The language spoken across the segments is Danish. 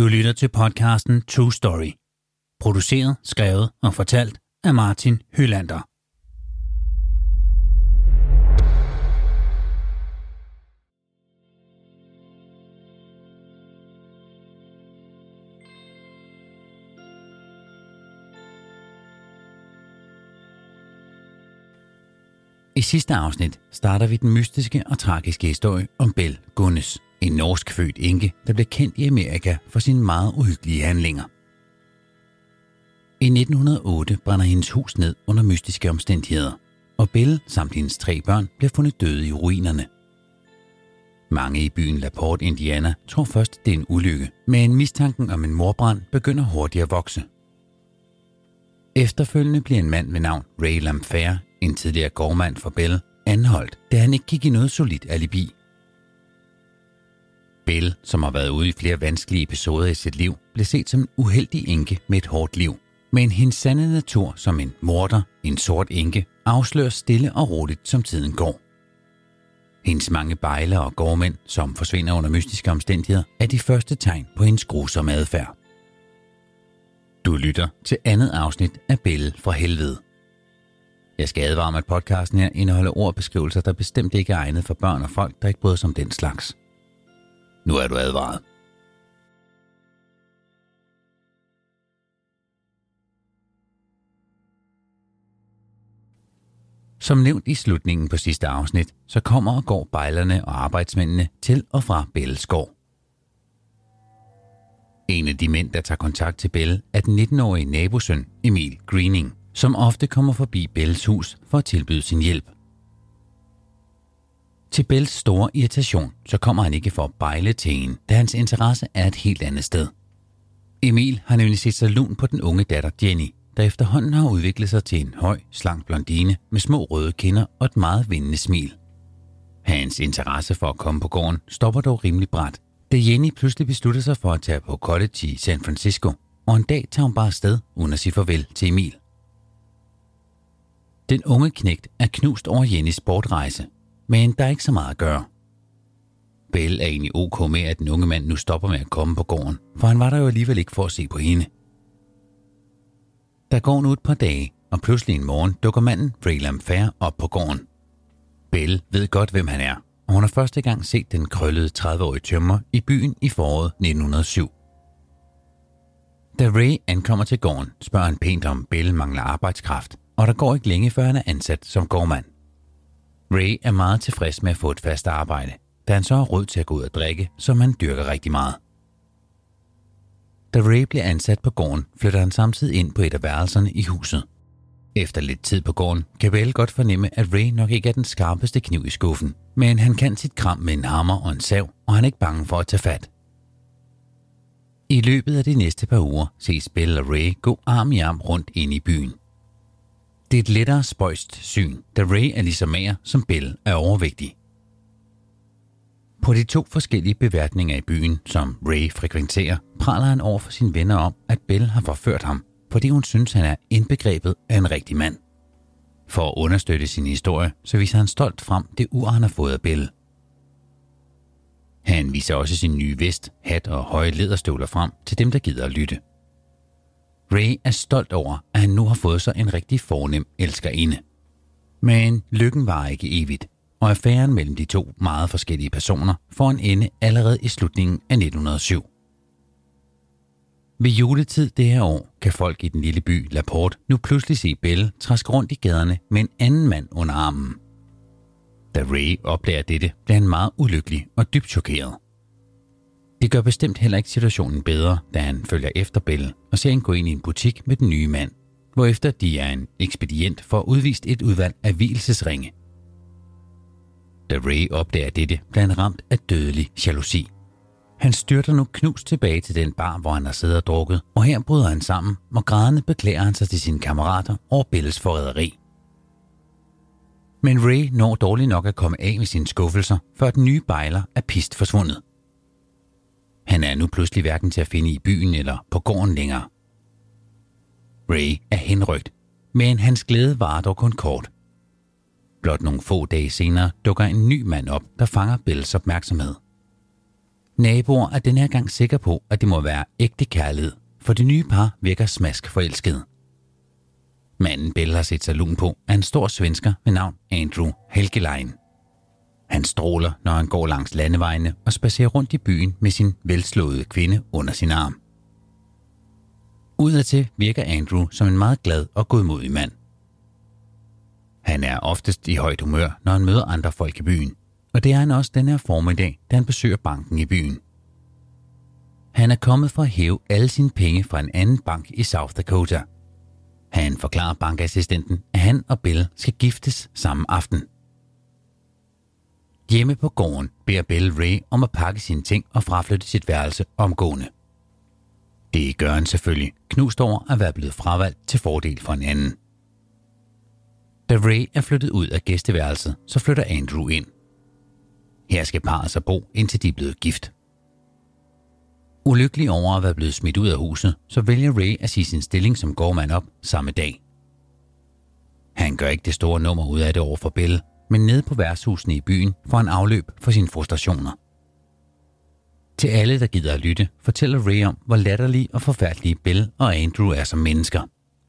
lytter til podcasten True Story. Produceret, skrevet og fortalt af Martin Hylander. I sidste afsnit starter vi den mystiske og tragiske historie om Belle Gunness, en norsk-født enke, der blev kendt i Amerika for sine meget uhyggelige handlinger. I 1908 brænder hendes hus ned under mystiske omstændigheder, og Belle samt hendes 3 børn bliver fundet døde i ruinerne. Mange i byen LaPorte, Indiana, tror først, det er en ulykke, men mistanken om en mordbrand begynder hurtigt at vokse. Efterfølgende bliver en mand ved navn Ray Lamphere, en tidligere gårdmand for Belle, anholdt, da han ikke gik i noget solidt alibi. Belle, som har været ude i flere vanskelige episoder i sit liv, blev set som en uheldig enke med et hårdt liv. Men hendes sande natur som en morder, en sort enke, afslører stille og roligt, som tiden går. Hendes mange bejler og gårdmænd, som forsvinder under mystiske omstændigheder, er de første tegn på hendes grusomme adfærd. Du lytter til andet afsnit af Belle fra helvede. Jeg skal advare om, at podcasten her indeholder ord og beskrivelser, der bestemt ikke er egnet for børn og folk, der ikke bryder sig om den slags. Nu er du advaret. Som nævnt i slutningen på sidste afsnit, så kommer og går bejlerne og arbejdsmændene til og fra Belles gård. En af de mænd, der tager kontakt til Belle, er den 19-årige nabosøn Emil Greening, som ofte kommer forbi Belles hus for at tilbyde sin hjælp. Til Belles store irritation, så kommer han ikke for at bejle til hende, da hans interesse er et helt andet sted. Emil har nemlig set sig lun på den unge datter Jenny, der efterhånden har udviklet sig til en høj, slank blondine med små røde kinder og et meget vindende smil. Hans interesse for at komme på gården stopper dog rimelig brat, da Jenny pludselig beslutter sig for at tage på college i San Francisco, og en dag tager hun bare afsted uden at sige farvel til Emil. Den unge knægt er knust over Jennys bortrejse, men der er ikke så meget at gøre. Belle er egentlig ok med, at den unge mand nu stopper med at komme på gården, for han var der jo alligevel ikke for at se på hende. Der går nu et par dage, og pludselig en morgen dukker manden Ray Lamphere op på gården. Belle ved godt, hvem han er, og hun har første gang set den krøllede 30-årige tømrer i byen i foråret 1907. Da Ray ankommer til gården, spørger han pænt om Belle mangler arbejdskraft, og der går ikke længe før han er ansat som gårdmand. Ray er meget tilfreds med at få et fast arbejde, da han så har råd til at gå ud og drikke, som han dyrker rigtig meget. Da Ray bliver ansat på gården, flytter han samtidig ind på et af værelserne i huset. Efter lidt tid på gården, kan Belle godt fornemme, at Ray nok ikke er den skarpeste kniv i skuffen, men han kan sit kram med en hammer og en sav, og han er ikke bange for at tage fat. I løbet af de næste par uger ses Belle og Ray gå arm i arm rundt ind i byen. Det er et lettere spøjst syn, da Ray er lige så mager, som Belle er overvægtig. På de 2 forskellige beværtninger i byen, som Ray frekventerer, praler han over for sine venner om, at Belle har forført ham, fordi hun synes, han er indbegrebet af en rigtig mand. For at understøtte sin historie, så viser han stolt frem det ur, han har fået af Belle. Han viser også sin nye vest, hat og høje læderstøvler frem til dem, der gider at lytte. Ray er stolt over, at han nu har fået sig en rigtig fornem elskerinde. Men lykken var ikke evigt, og affæren mellem de 2 meget forskellige personer får en ende allerede i slutningen af 1907. Ved juletid det her år kan folk i den lille by LaPorte nu pludselig se Belle traske rundt i gaderne med en anden mand under armen. Da Ray opdager dette, bliver han meget ulykkelig og dybt chokeret. Det gør bestemt heller ikke situationen bedre, da han følger efter Belle og ser hende gå ind i en butik med den nye mand, hvorefter de er en ekspedient for at udvise et udvalg af vielsesringe. Da Ray opdager dette, bliver han ramt af dødelig jalousi. Han styrter nu knust tilbage til den bar, hvor han har siddet og drukket, og her bryder han sammen, og grædende beklager han sig til sine kammerater over Belles forræderi. Men Ray når dårligt nok at komme af med sine skuffelser, før den nye bejler er pist forsvundet. Han er nu pludselig hverken til at finde i byen eller på gården længere. Ray er henrygt, men hans glæde varer dog kun kort. Blot nogle få dage senere dukker en ny mand op, der fanger Belles opmærksomhed. Naboer er denne her gang sikre på, at det må være ægte kærlighed, for det nye par virker smask forelsket. Manden Bell har set sig lun på er en stor svensker ved navn Andrew Helgelein. Han stråler, når han går langs landevejene og spacerer rundt i byen med sin velslåede kvinde under sin arm. Udadtil virker Andrew som en meget glad og godmodig mand. Han er oftest i højt humør, når han møder andre folk i byen, og det er han også denne her formiddag, da han besøger banken i byen. Han er kommet for at hæve alle sine penge fra en anden bank i South Dakota. Han forklarer bankassistenten, at han og Bell skal giftes samme aften. Hjemme på gården beder Bell Ray om at pakke sine ting og fraflytte sit værelse omgående. Det gør han selvfølgelig, knust over at være blevet fravalgt til fordel for en anden. Da Ray er flyttet ud af gæsteværelset, så flytter Andrew ind. Her skal parret så bo, indtil de er blevet gift. Ulykkelig over at være blevet smidt ud af huset, så vælger Ray at sige sin stilling som gårdmand op samme dag. Han gør ikke det store nummer ud af det over for Bell, men nede på værtshusene i byen får han afløb for sine frustrationer. Til alle, der gider at lytte, fortæller Ray om, hvor latterlige og forfærdelige Bell og Andrew er som mennesker.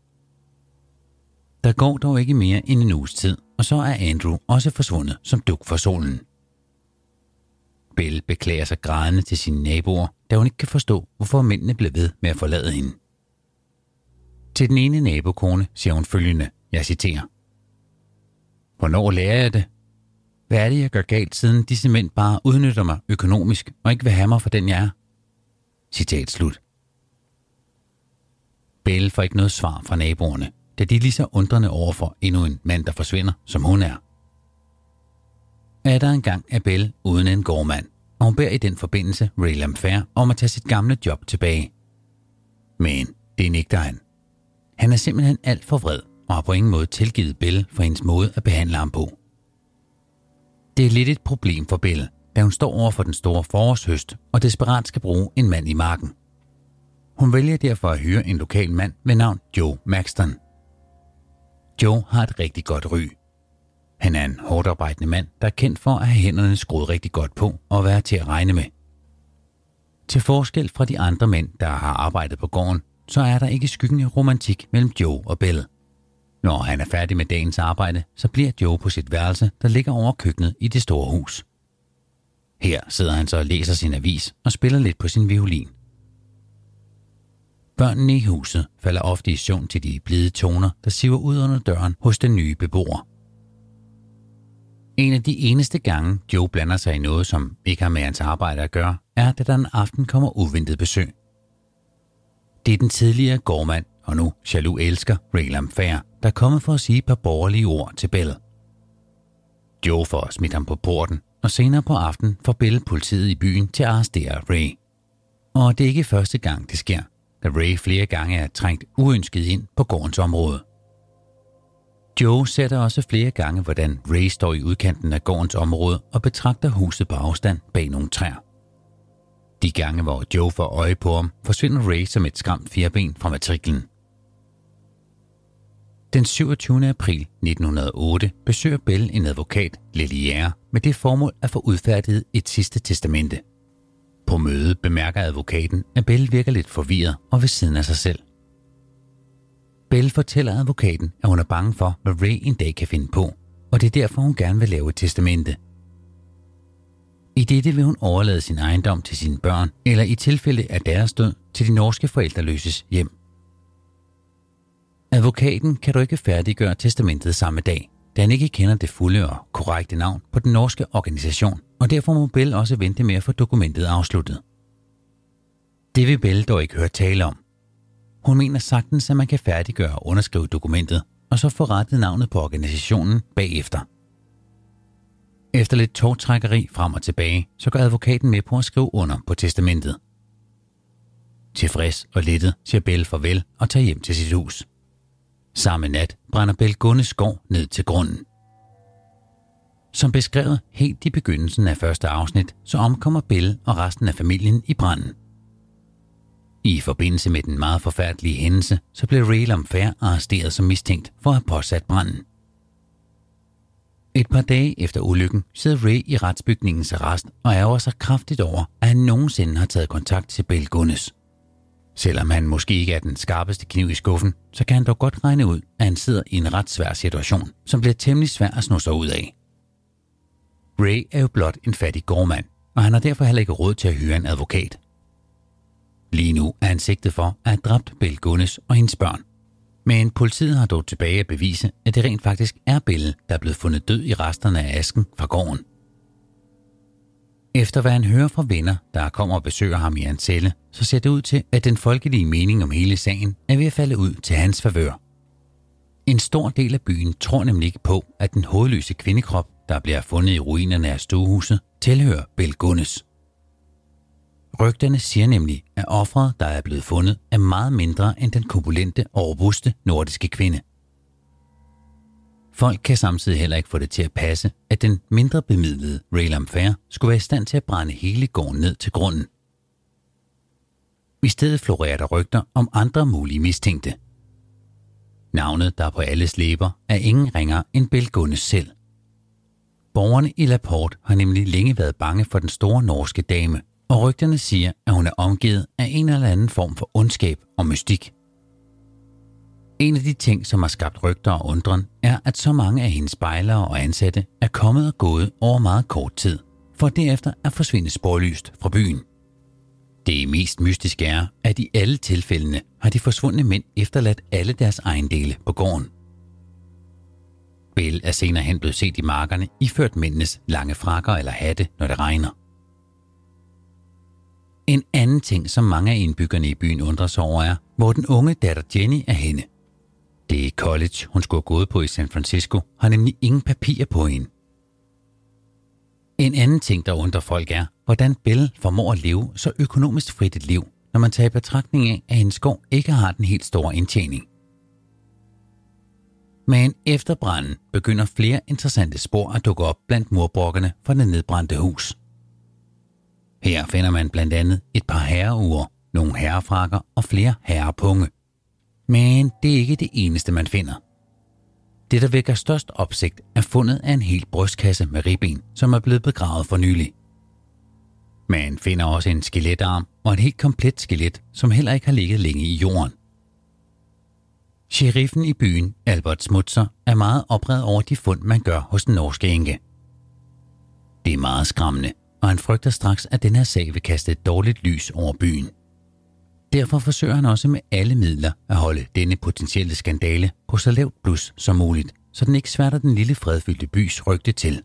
Der går dog ikke mere end en uges tid, og så er Andrew også forsvundet som dug for solen. Bell beklager sig grædende til sine naboer, da hun ikke kan forstå, hvorfor mændene blev ved med at forlade hende. Til den ene nabokone siger hun følgende, jeg citerer: "Hvornår lærer jeg det? Hvad er det, jeg gør galt, siden disse mænd bare udnytter mig økonomisk og ikke vil have mig for den, jeg er?" Citat slut. Bell får ikke noget svar fra naboerne, da de er lige så undrende overfor endnu en mand, der forsvinder, som hun er. Der engang er Bell uden en gårdmand, og hun beder i den forbindelse Ray Lamphere om at tage sit gamle job tilbage. Men det nægter han. Han er simpelthen alt for vred og har på ingen måde tilgivet Bell for hendes måde at behandle ham på. Det er lidt et problem for Bell, da hun står over for den store forårshøst og desperat skal bruge en mand i marken. Hun vælger derfor at hyre en lokal mand ved navn Joe Maxton. Joe har et rigtig godt ry. Han er en hårdt arbejdende mand, der er kendt for at have hænderne skruet rigtig godt på og være til at regne med. Til forskel fra de andre mænd, der har arbejdet på gården, så er der ikke skyggen af romantik mellem Joe og Bell. Når han er færdig med dagens arbejde, så bliver Joe på sit værelse, der ligger over køkkenet i det store hus. Her sidder han så og læser sin avis og spiller lidt på sin violin. Børnene i huset falder ofte i søvn til de blide toner, der siver ud under døren hos den nye beboer. En af de eneste gange, Joe blander sig i noget, som ikke har med hans arbejde at gøre, er, da der en aften kommer uventet besøg. Det er den tidligere gårdmand og nu jaloux elsker Ray Lamphere, der er kommet for at sige et par borgerlige ord til Bell. Joe får smidt ham på porten, og senere på aftenen får Bell politiet i byen til at arrestere Ray. Og det er ikke første gang, det sker, da Ray flere gange er trængt uønsket ind på gårdens område. Joe ser der også flere gange, hvordan Ray står i udkanten af gårdens område og betragter huset på afstand bag nogle træer. De gange, hvor Joe får øje på ham, forsvinder Ray som et skræmt firben fra matriklen. Den 27. april 1908 besøger Bell en advokat, Lelière, med det formål at få udfærdiget et sidste testamente. På mødet bemærker advokaten, at Bell virker lidt forvirret og ved siden af sig selv. Bell fortæller advokaten, at hun er bange for, hvad Ray en dag kan finde på, og det er derfor, hun gerne vil lave et testamente. I dette vil hun overlade sin ejendom til sine børn, eller i tilfælde af deres død til de norske forældreløses hjem. Advokaten kan dog ikke færdiggøre testamentet samme dag, da han ikke kender det fulde og korrekte navn på den norske organisation, og derfor må Bell også vente med at få dokumentet afsluttet. Det vil Bell dog ikke høre tale om. Hun mener sagtens, at man kan færdiggøre og underskrive dokumentet, og så få rettet navnet på organisationen bagefter. Efter lidt togtrækkeri frem og tilbage, så går advokaten med på at skrive under på testamentet. Tilfreds og lettet siger Bell farvel og tager hjem til sit hus. Samme nat brænder Bell Gunnes skov ned til grunden. Som beskrevet helt i begyndelsen af første afsnit, så omkommer Bell og resten af familien i branden. I forbindelse med den meget forfærdelige hændelse, så blev Ray Lamphere arresteret som mistænkt for at have påsat branden. Et par dage efter ulykken sidder Ray i retsbygningens arrest og ærger sig kraftigt over, at han nogensinde har taget kontakt til Bill Gunness. Selvom han måske ikke er den skarpeste kniv i skuffen, så kan han dog godt regne ud, at han sidder i en ret svær situation, som bliver temmelig svær at sno sig ud af. Ray er jo blot en fattig gårdmand, og han har derfor heller ikke råd til at hyre en advokat. Lige nu er han sigtet for at have dræbt Bill Gunness og hendes børn. Men politiet har dog tilbage at bevise, at det rent faktisk er Bill, der er blevet fundet død i resterne af asken fra gården. Efter hvad han hører fra venner, der kommer og besøger ham i hans celle, så ser det ud til, at den folkelige mening om hele sagen er ved at falde ud til hans favør. En stor del af byen tror nemlig ikke på, at den hovedløse kvindekrop, der bliver fundet i ruinerne af stuehuset, tilhører Bill Gunness. Rygterne siger nemlig, at offeret, der er blevet fundet, er meget mindre end den korpulente og robuste nordiske kvinde. Folk kan samtidig heller ikke få det til at passe, at den mindre bemidlede Ray Lamphere skulle være i stand til at brænde hele gården ned til grunden. I stedet florerer der rygter om andre mulige mistænkte. Navnet, der er på alles læber, er ingen ringere end Bill Gunness selv. Borgerne i Laporte har nemlig længe været bange for den store norske dame, og rygterne siger, at hun er omgivet af en eller anden form for ondskab og mystik. En af de ting, som har skabt rygter og undren, er, at så mange af hendes spejlere og ansatte er kommet og gået over meget kort tid, for derefter at forsvinde sporløst fra byen. Det mest mystiske er, at i alle tilfældene har de forsvundne mænd efterladt alle deres ejendele på gården. Bill er senere hen blevet set i markerne iført mændenes lange frakker eller hatte, når det regner. En anden ting, som mange af indbyggerne i byen undrer sig over, er, hvor den unge datter Jenny er henne. Det college, hun skulle have gået på i San Francisco, har nemlig ingen papirer på hende. En anden ting, der undrer folk er, hvordan Bill formår at leve så økonomisk frit et liv, når man tager i betragtning af, at hendes gård ikke har den helt store indtjening. Men efter branden begynder flere interessante spor at dukke op blandt murbrokkerne fra det nedbrændte hus. Her finder man blandt andet et par herreure, nogle herrefrakker og flere herrepunge. Men det er ikke det eneste, man finder. Det, der vækker størst opsigt, er fundet af en hel brystkasse med ribben, som er blevet begravet for nylig. Man finder også en skeletarm og et helt komplet skelet, som heller ikke har ligget længe i jorden. Sheriffen i byen, Albert Smutzer, er meget oprevet over de fund, man gør hos den norske enke. Det er meget skræmmende, og han frygter straks, at den her sag vil kaste et dårligt lys over byen. Derfor forsøger han også med alle midler at holde denne potentielle skandale på så lavt blus som muligt, så den ikke sværter den lille fredfyldte bys rygte til.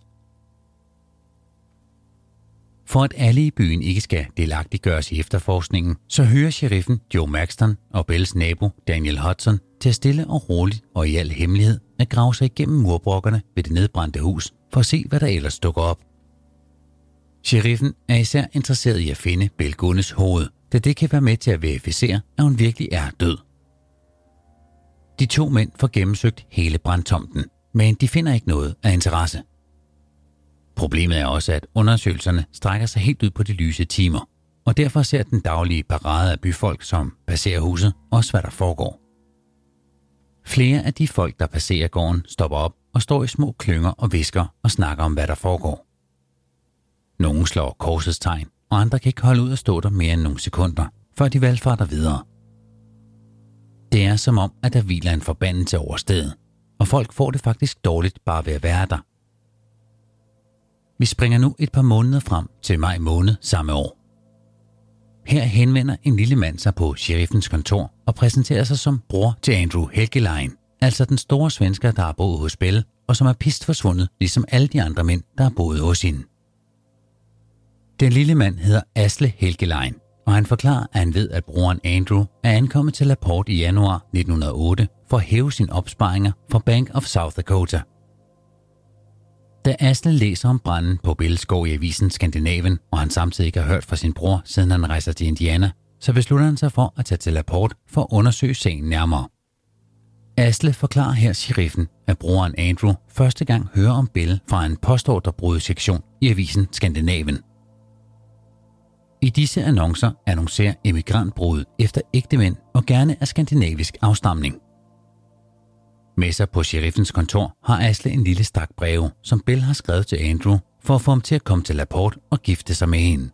For at alle i byen ikke skal delagtiggøres i efterforskningen, så hører sheriffen Joe Maxton og Bells nabo Daniel Hudson til at stille og roligt og i al hemmelighed at grave sig igennem murbrokkerne ved det nedbrændte hus for at se, hvad der ellers dukker op. Sheriffen er især interesseret i at finde Bill Gunness hoved, da det kan være med til at verificere, at hun virkelig er død. De to mænd får gennemsøgt hele brandtomten, men de finder ikke noget af interesse. Problemet er også, at undersøgelserne strækker sig helt ud på de lyse timer, og derfor ser den daglige parade af byfolk, som passerer huset, også hvad der foregår. Flere af de folk, der passerer gården, stopper op og står i små klynger og hvisker og snakker om, hvad der foregår. Nogle slår korsets tegn, og andre kan ikke holde ud at stå der mere end nogle sekunder, før de valfarter videre. Det er som om, at der hviler en forbandelse over stedet, og folk får det faktisk dårligt bare ved at være der. Vi springer nu et par måneder frem til maj måned samme år. Her henvender en lille mand sig på sheriffens kontor og præsenterer sig som bror til Andrew Helgelein, altså den store svensker, der har boet hos Bell, og som er pist forsvundet, ligesom alle de andre mænd, der har boet hos hende. Den lille mand hedder Asle Helgelein, og han forklarer, at han ved, at broren Andrew er ankommet til Laporte i januar 1908 for at hæve sine opsparinger fra Bank of South Dakota. Da Asle læser om branden på Bills gård i avisen Skandinavien, og han samtidig ikke har hørt fra sin bror, siden han rejser til Indiana, så beslutter han sig for at tage til Laporte for at undersøge sagen nærmere. Asle forklarer her sheriffen, at broren Andrew første gang hører om Bill fra en postordrebrudssektion i avisen Skandinavien. I disse annoncer annoncerer emigrantbrud efter ægtemænd og gerne af skandinavisk afstamning. Med sig på sheriffens kontor har Ashley en lille stak breve, som Bell har skrevet til Andrew for at få ham til at komme til LaPorte og gifte sig med hende.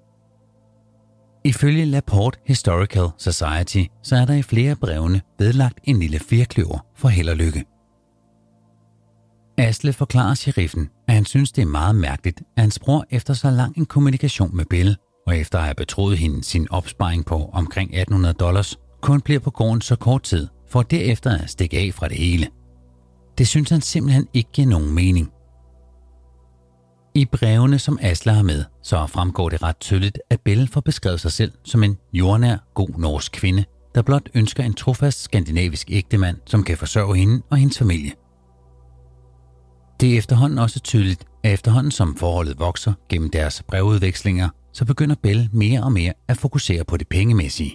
Ifølge LaPorte Historical Society, så er der i flere af brevene vedlagt en lille firkløver for held og lykke. Ashley forklarer sheriffen, at han synes, det er meget mærkeligt, at hans bror efter så lang en kommunikation med Bell, og efter at have betroet hende sin opsparing på omkring $1,800, kun bliver på gården så kort tid, for derefter at stikke af fra det hele. Det synes han simpelthen ikke giver nogen mening. I brevene, som Ashley har med, så fremgår det ret tydeligt, at Bell får beskrevet sig selv som en jordnær, god norsk kvinde, der blot ønsker en trofast skandinavisk ægtemand, som kan forsørge hende og hendes familie. Det er efterhånden også tydeligt, at efterhånden som forholdet vokser gennem deres brevudvekslinger, så begynder Bell mere og mere at fokusere på det pengemæssige.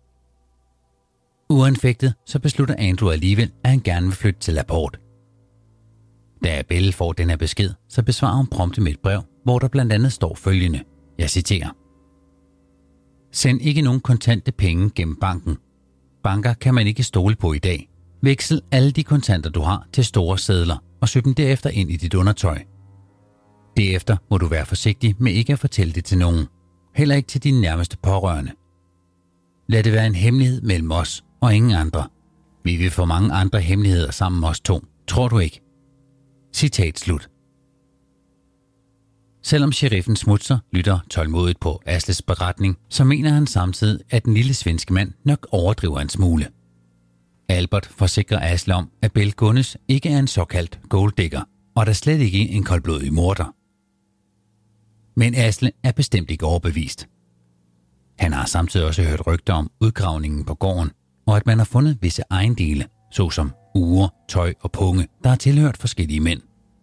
Uanfægtet så beslutter Andrew alligevel, at han gerne vil flytte til LaPorte. Da Bell får den her besked, så besvarer hun prompte med et brev, hvor der blandt andet står følgende, jeg citerer: Send ikke nogen kontante penge gennem banken. Banker kan man ikke stole på i dag. Veksel alle de kontanter, du har, til store sedler og søg dem derefter ind i dit undertøj. Derefter må du være forsigtig med ikke at fortælle det til nogen. Heller ikke til dine nærmeste pårørende. Lad det være en hemmelighed mellem os og ingen andre. Vi vil få mange andre hemmeligheder sammen med os to. Tror du ikke? Citat slut. Selvom sheriffen Smutser lytter tålmodigt på Ashleys beretning, så mener han samtidig, at den lille svenske mand nok overdriver en smule. Albert forsikrer Ashley om, at Bell Gunnes ikke er en såkaldt golddigger, og der slet ikke en koldblodig morder. Men Ashley er bestemt ikke overbevist. Han har samtidig også hørt rygter om udgravningen på gården, og at man har fundet visse ejendele, såsom ure, tøj og punge, der har tilhørt forskellige mænd.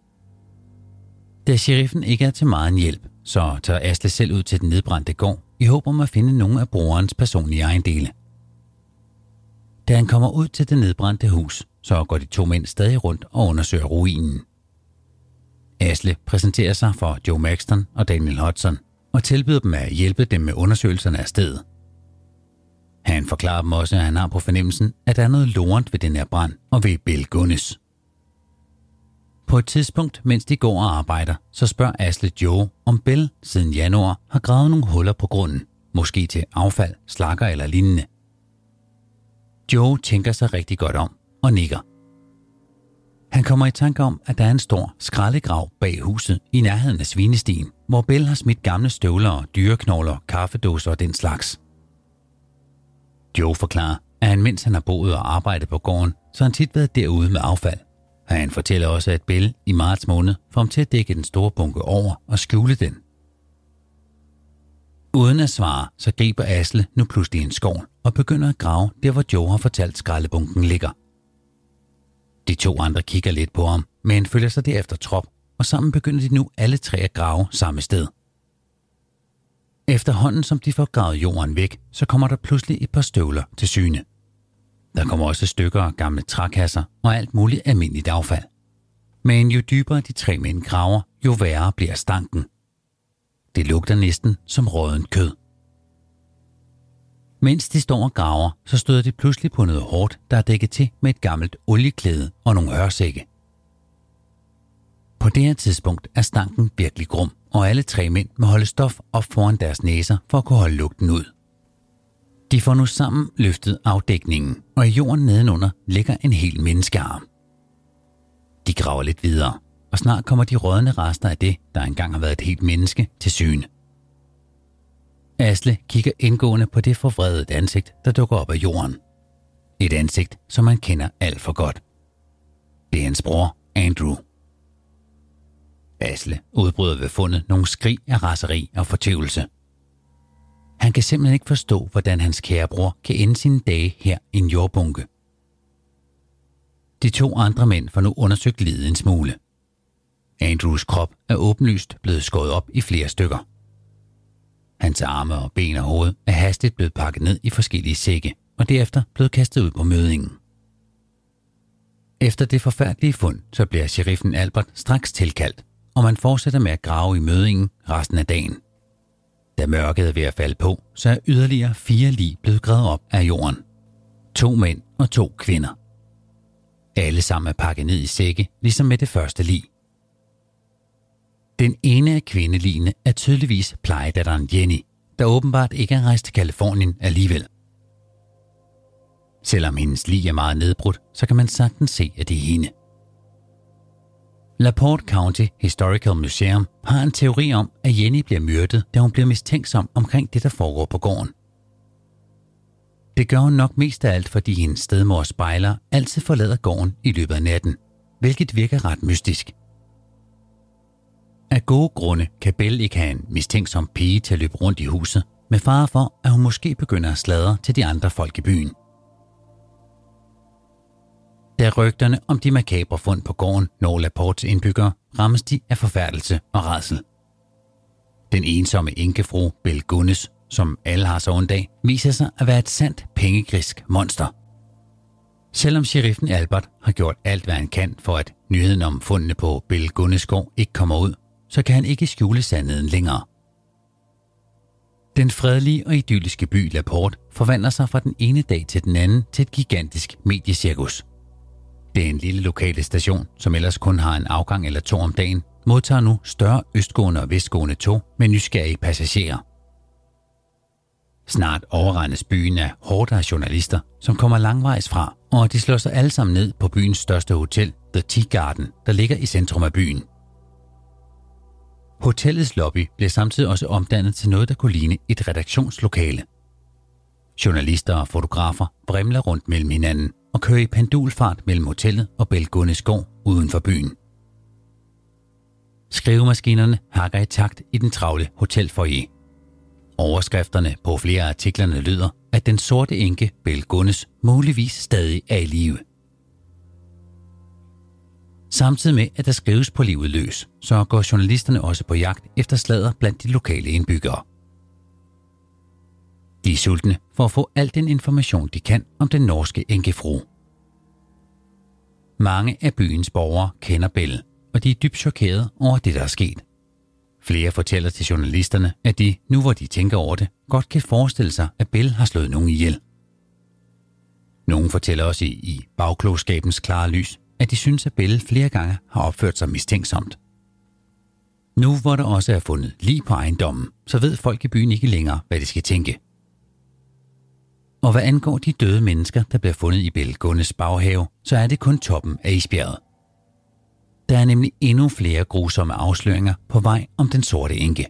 Da sheriffen ikke er til meget en hjælp, så tager Ashley selv ud til den nedbrændte gård i håb om at finde nogle af brorens personlige ejendele. Da han kommer ud til det nedbrændte hus, så går de to mænd stadig rundt og undersøger ruinen. Ashley præsenterer sig for Joe Maxton og Daniel Hudson og tilbyder dem at hjælpe dem med undersøgelserne af stedet. Han forklarer dem også, at han har på fornemmelsen, at der er noget lorent ved den her brand og ved Bell Gunnes. På et tidspunkt, mens de går og arbejder, så spørger Ashley Joe, om Bell siden januar har gravet nogle huller på grunden, måske til affald, slakker eller lignende. Joe tænker sig rigtig godt om og nikker. Han kommer i tanke om, at der er en stor skraldegrav bag huset i nærheden af svinestien, hvor Bell har smidt gamle støvler, dyreknogler, kaffedåser og den slags. Joe forklarer, at han mens han har boet og arbejdet på gården, så har han tit været derude med affald. Han fortæller også, at Bell i marts måned får ham til at dække den store bunke over og skjule den. Uden at svare, så griber Ashley nu pludselig en skovl og begynder at grave der, hvor Joe har fortalt skraldebunken ligger. De to andre kigger lidt på ham, men følger sig derefter trop, og sammen begynder de nu alle tre at grave samme sted. Efterhånden som de får gravet jorden væk, så kommer der pludselig et par støvler til syne. Der kommer også stykker af gamle trækasser og alt muligt almindeligt affald. Men jo dybere de tre mænd graver, jo værre bliver stanken. Det lugter næsten som rådden kød. Mens de står og graver, så støder de pludselig på noget hårdt, der er dækket til med et gammelt olieklæde og nogle hørsække. På det her tidspunkt er stanken virkelig grum, og alle tre mænd må holde stof op foran deres næser for at kunne holde lugten ud. De får nu sammen løftet afdækningen, og i jorden nedenunder ligger en hel menneskearm. De graver lidt videre, og snart kommer de rådne rester af det, der engang har været et helt menneske, til syne. Ashley kigger indgående på det forvredede ansigt, der dukker op af jorden. Et ansigt, som man kender alt for godt. Det er hans bror, Andrew. Ashley udbryder ved fundet nogle skrig af raseri og fortvivlelse. Han kan simpelthen ikke forstå, hvordan hans kære bror kan ende sine dage her i en jordbunke. De to andre mænd får nu undersøgt liget en smule. Andrews krop er åbenlyst blevet skåret op i flere stykker. Hans arme og ben og hoved er hastigt blevet pakket ned i forskellige sække, og derefter blevet kastet ud på mødingen. Efter det forfærdelige fund, så bliver sheriffen Albert straks tilkaldt, og man fortsætter med at grave i mødingen resten af dagen. Da mørket er ved at falde på, så er yderligere 4 lig blevet gravet op af jorden. 2 mænd og 2 kvinder. Alle sammen er pakket ned i sække, ligesom med det første lig. Den ene af kvindeligene er tydeligvis plejedatteren Jenny, der åbenbart ikke er rejst til Californien alligevel. Selvom hendes lig er meget nedbrudt, så kan man sagtens se, at det er hende. LaPorte County Historical Museum har en teori om, at Jenny bliver myrdet, da hun bliver mistænksom omkring det, der foregår på gården. Det gør hun nok mest af alt, fordi hendes stedmors spejler altid forlader gården i løbet af natten, hvilket virker ret mystisk. Af gode grunde kan Belle ikke have en mistænksom pige til at løbe rundt i huset, med fare for, at hun måske begynder at sladre til de andre folk i byen. Da rygterne om de makabre fund på gården når LaPortes indbyggere, rammes de af forfærdelse og rædsel. Den ensomme enkefru Belle Gunness, som alle har så en dag, viser sig at være et sandt pengegrisk monster. Selvom sheriffen Albert har gjort alt, hvad han kan for at nyheden om fundene på Belle Gunness gård ikke kommer ud, så kan han ikke skjule sandheden længere. Den fredelige og idylliske by LaPorte forvandler sig fra den ene dag til den anden til et gigantisk mediecirkus. Det er en lille lokale station, som ellers kun har en afgang eller to om dagen, modtager nu større østgående og vestgående tog med nysgerrige passagerer. Snart overrendes byen af horder af journalister, som kommer langvejs fra, og de slår sig alle sammen ned på byens største hotel, The Tea Garden, der ligger i centrum af byen. Hotellets lobby bliver samtidig også omdannet til noget, der kunne ligne et redaktionslokale. Journalister og fotografer vrimler rundt mellem hinanden og kører i pendulfart mellem hotellet og Belle Gunness gård uden for byen. Skrivemaskinerne hakker i takt i den travle hotelfoyer. Overskrifterne på flere af artiklerne lyder, at den sorte enke Belle Gunness muligvis stadig er i live. Samtidig med, at der skrives på livet løs, så går journalisterne også på jagt efter sladder blandt de lokale indbyggere. De er sultne for at få al den information, de kan om den norske enkefru. Mange af byens borgere kender Belle, og de er dybt chokerede over det, der er sket. Flere fortæller til journalisterne, at de, nu hvor de tænker over det, godt kan forestille sig, at Belle har slået nogen ihjel. Nogle fortæller også i bagklogskabens klare lys, at de synes, at Belle flere gange har opført sig mistænksomt. Nu hvor der også er fundet lig på ejendommen, så ved folk i byen ikke længere, hvad de skal tænke. Og hvad angår de døde mennesker, der bliver fundet i Belle Gunness baghave, så er det kun toppen af isbjerget. Der er nemlig endnu flere grusomme afsløringer på vej om den sorte enke.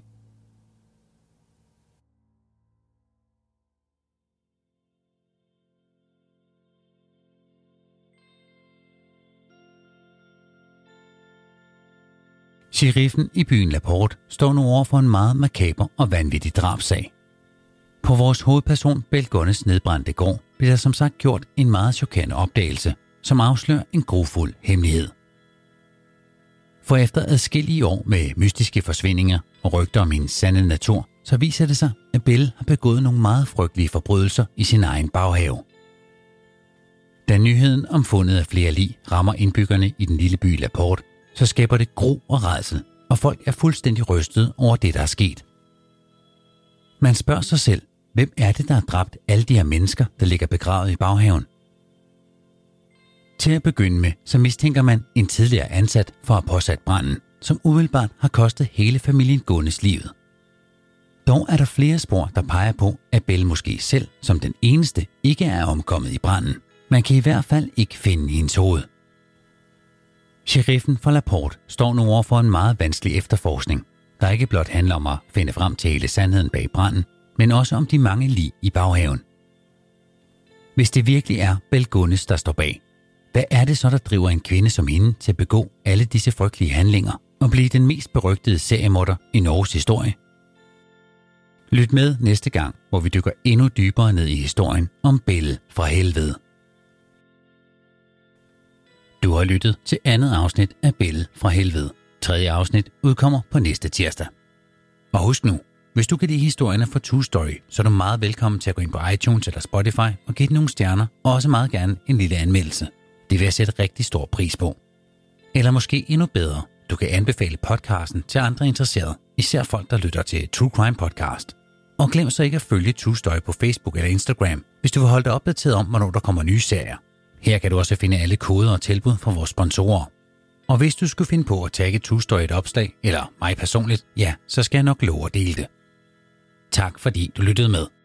Sheriffen i byen LaPorte står nu over for en meget makaber og vanvittig drabsag. På vores hovedperson Belle Gunness nedbrændte gård bliver der som sagt gjort en meget chokerende opdagelse, som afslører en grufuld hemmelighed. For efter adskillige år med mystiske forsvindinger og rygter om hendes sande natur, så viser det sig, at Belle har begået nogle meget frygtelige forbrydelser i sin egen baghave. Da nyheden om fundet af flere lig rammer indbyggerne i den lille by LaPorte, så skaber det gru og rædsel, og folk er fuldstændig rystet over det, der er sket. Man spørger sig selv, hvem er det, der har dræbt alle de her mennesker, der ligger begravet i baghaven? Til at begynde med, så mistænker man en tidligere ansat for at have påsat branden, som umiddelbart har kostet hele familien Gunness livet. Dog er der flere spor, der peger på, at Belle måske selv, som den eneste, ikke er omkommet i branden. Man kan i hvert fald ikke finde hendes hoved. Sheriffen fra LaPorte står nu over for en meget vanskelig efterforskning, der ikke blot handler om at finde frem til hele sandheden bag branden, men også om de mange lig i baghaven. Hvis det virkelig er Belle Gunness, der står bag, hvad er det så, der driver en kvinde som hende til at begå alle disse frygtelige handlinger og blive den mest berygtede seriemorder i Norges historie? Lyt med næste gang, hvor vi dykker endnu dybere ned i historien om Belle fra helvede. Du har lyttet til andet afsnit af Belle fra helvede. 3. afsnit udkommer på næste tirsdag. Og husk nu, hvis du kan lide historierne fra True Story, så er du meget velkommen til at gå ind på iTunes eller Spotify og give den nogle stjerner, og også meget gerne en lille anmeldelse. Det vil jeg sætte rigtig stor pris på. Eller måske endnu bedre, du kan anbefale podcasten til andre interesserede, især folk, der lytter til True Crime Podcast. Og glem så ikke at følge True Story på Facebook eller Instagram, hvis du vil holde dig opdateret om, hvornår der kommer nye serier. Her kan du også finde alle koder og tilbud fra vores sponsorer. Og hvis du skulle finde på at tagge True et opslag, eller mig personligt, ja, så skal jeg nok love at dele det. Tak fordi du lyttede med.